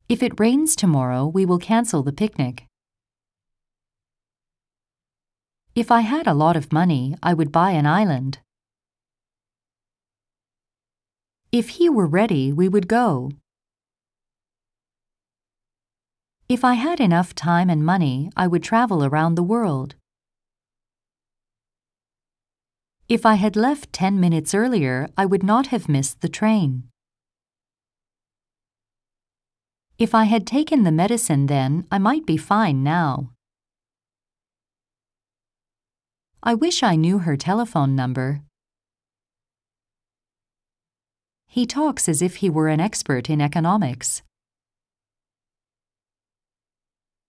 If it rains tomorrow, we will cancel the picnic. If I had a lot of money, I would buy an island. If he were ready, we would go. If I had enough time and money, I would travel around the world. If I had left 10 minutes earlier, I would not have missed the train. If I had taken the medicine then, I might be fine now. I wish I knew her telephone number. He talks as if he were an expert in economics.